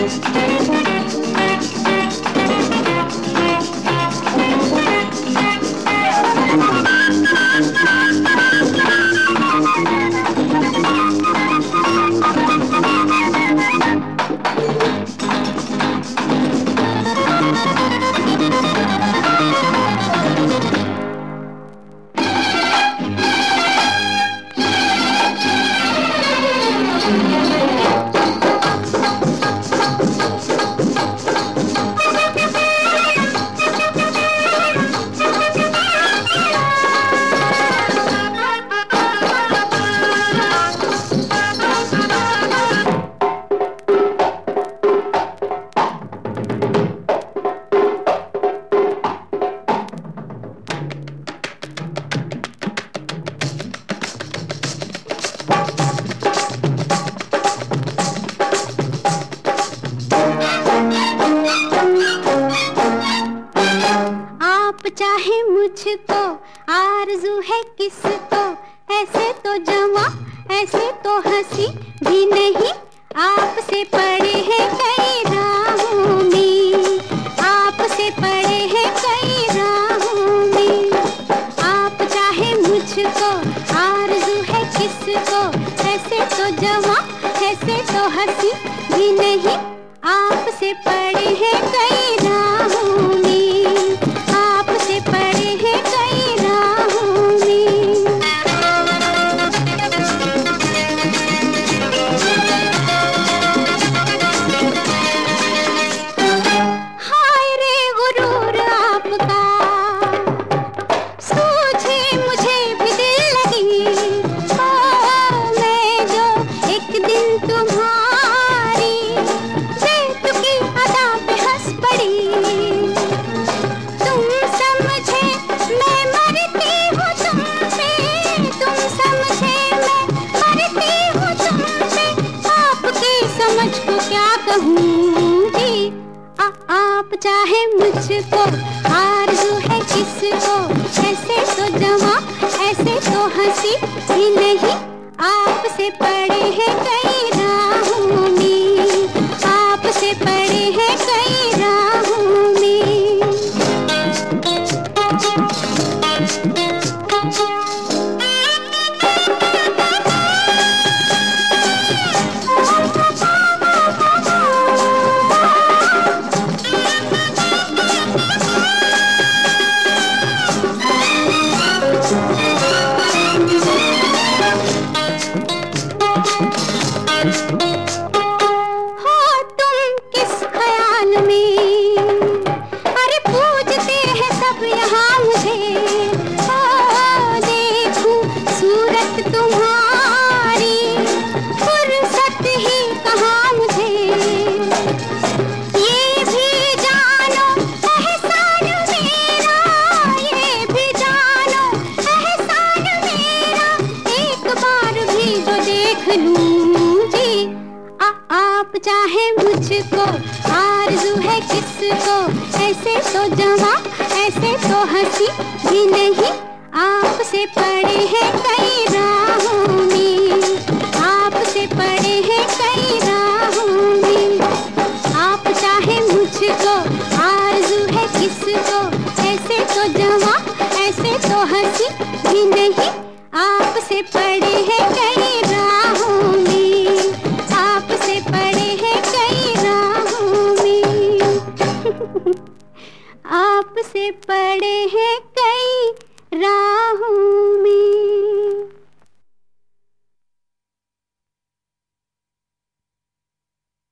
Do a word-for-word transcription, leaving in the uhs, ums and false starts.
चाहे मुझको आरज़ू है किसको, ऐसे तो जवां ऐसे तो हंसी भी नहीं, आपसे पड़े हैं कई राहों में, आपसे पड़े हैं कई राहों में। आप चाहे मुझको आरज़ू है किसको, ऐसे तो जवां ऐसे तो हंसी भी नहीं, आपसे पड़े हैं कई राहों में, आपसे पड़े हैं कई राहों में। हाय रे गुरूर आपका, सूझे मुझे भी दिल लगी, ओ मैं जो एक दिन तुम्हारी बेतुकी अदा पे हंस पड़ी, तुम समझे मैं मरती हूँ तुमसे, तुम समझे मैं मरती हूँ तुमसे, आपकी समझ को क्या कहूँगी। आ, आप चाहे मुझको आरज़ू है किसको, ऐसे तो जवां ऐसे तो हंसी भी नहीं, आपसे पड़े हैं कई राहों में, आपसे पड़े हैं कई राहों में। हो तुम किस ख्याल में, अरे पूछते हैं सब यहाँ मुझे, ओ देखूं सूरत तुम्हारी, फुर्सत ही कहाँ मुझे, ये भी जानो एहसान मेरा, ये भी जानो एहसान मेरा, एक बार भी जो देख लूं जी। आ, आप चाहे मुझको आरज़ू है किसको, ऐसे तो जवां ऐसे तो हंसी भी नहीं, आपसे पड़े हैं कई राहों में, आपसे पड़े हैं कई राहों में। आप चाहे मुझको आरज़ू है किसको, ऐसे तो जवां ऐसे तो हंसी भी नहीं, आपसे पड़े हैं कई राहों में, आपसे पड़े हैं कई राहों में। आपसे पड़े हैं कई राहों